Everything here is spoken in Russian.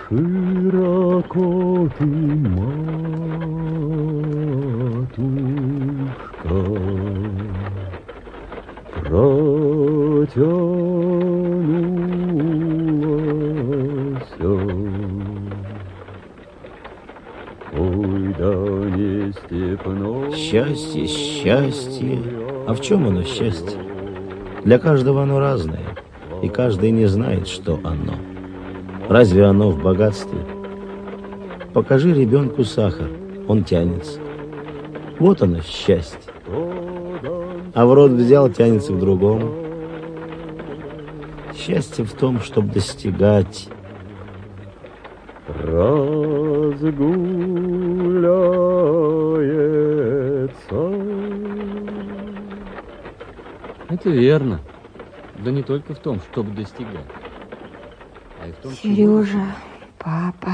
Широко ты, матушка, протянулася. Ой, да не степной. Счастье, счастье. А в чем оно счастье? Для каждого оно разное, и каждый не знает, что оно. Разве оно в богатстве? Покажи ребенку сахар, он тянется. Вот оно счастье. А в рот взял, тянется к другому. Счастье в том, чтобы достигать. Разгуляется. Это верно. Да не только в том, чтобы достигать, а и в том, Сережа, папа.